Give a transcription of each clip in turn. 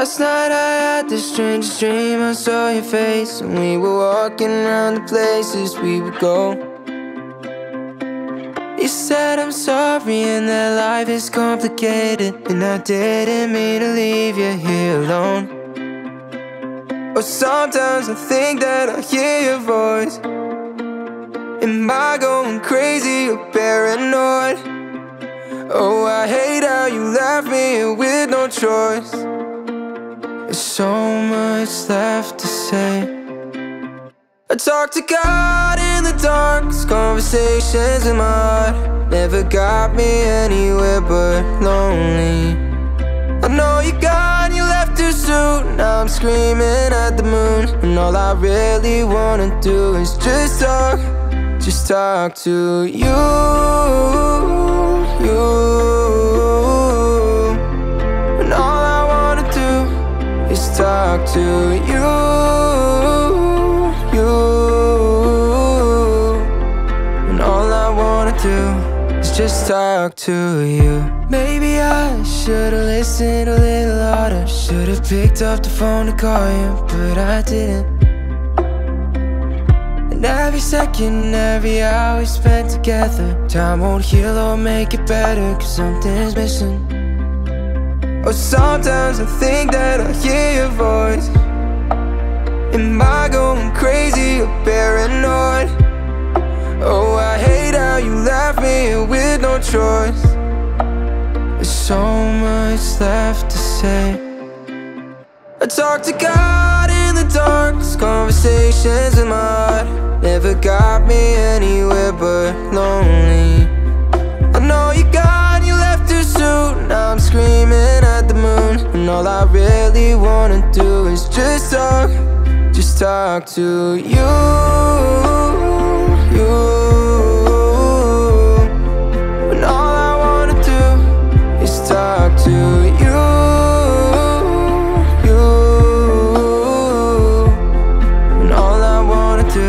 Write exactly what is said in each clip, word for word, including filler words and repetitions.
Last night I had the strangest dream. I saw your face and we were walking around the places we would go. You said I'm sorry and that life is complicated, and I didn't mean to leave you here alone. Oh, sometimes I think that I hear your voice. Am I going crazy or paranoid? Oh, I hate how you left me here with no choice. There's so much left to say. I talk to God in the dark, 'cause conversations in my heart never got me anywhere but lonely. I know you're gone, you left too soon. Now I'm screaming at the moon, and all I really wanna do is just talk, just talk to you, you. And all I wanna do is talk to you, you. And all I wanna do is just talk to you. Maybe I should've listened a little harder, should've picked up the phone to call you, but I didn't. And every second, every hour we spent together, time won't heal or make it better, 'cause something's missing. Oh, sometimes I think that I hear your voice. Am I going crazy or paranoid? Oh, I hate how you left me here with no choice. There's so much left to say. I talk to God in the dark, 'cause conversations in my heart never got me anywhere but lonely. I know you're gone, you left too soon. Now I'm screaming at the moon, and all I really wanna do is just talk, just talk to you, you. And all I wanna do is talk to you, you. And all I wanna do.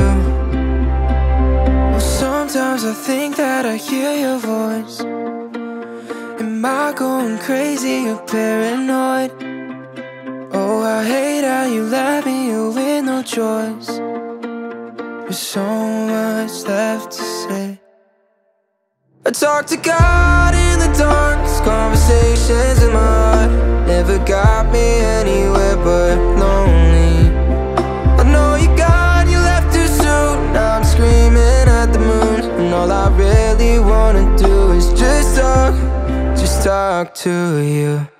Well, sometimes I think that I hear your voice. Am I going crazy or paranoid? Oh, I hate how you left me here with no choice. There's so much left to say. I talk to God in the dark, 'cause conversations in my heart never got me anywhere but lonely. I know you're gone, you left too soon. Now I'm screaming at the moon, and all I really wanna do is just talk, just talk to you.